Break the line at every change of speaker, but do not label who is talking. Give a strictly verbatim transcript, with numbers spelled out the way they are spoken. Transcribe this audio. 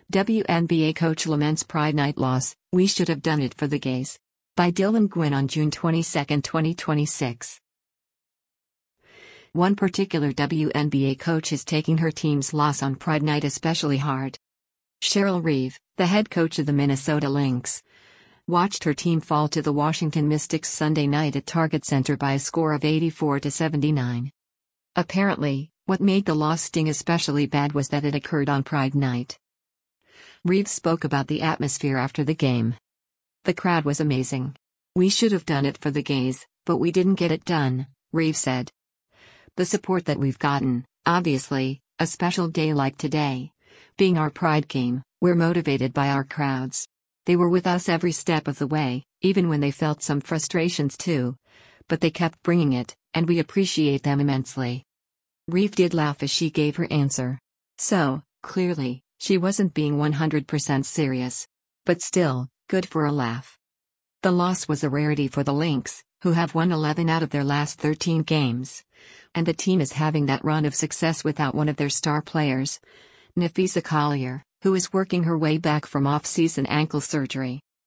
W N B A coach laments Pride Night loss, "We should have done it for the gays." By Dylan Gwynn on June twenty-second, twenty twenty-six. One particular W N B A coach is taking her team's loss on Pride Night especially hard. Cheryl Reeve, the head coach of the Minnesota Lynx, watched her team fall to the Washington Mystics Sunday night at Target Center by a score of eighty-four to seventy-nine. Apparently, what made the loss sting especially bad was that it occurred on Pride Night. Reeve spoke about the atmosphere after the game. "The crowd was amazing. We should have done it for the gays, but we didn't get it done," Reeve said. "The support that we've gotten, obviously, a special day like today, being our Pride game, we're motivated by our crowds. They were with us every step of the way, even when they felt some frustrations too. But they kept bringing it, and we appreciate them immensely." Reeve did laugh as she gave her answer. So, clearly, she wasn't being one hundred percent serious. But still, good for a laugh. The loss was a rarity for the Lynx, who have won eleven out of their last thirteen games. And the team is having that run of success without one of their star players, Napheesa Collier, who is working her way back from off-season ankle surgery.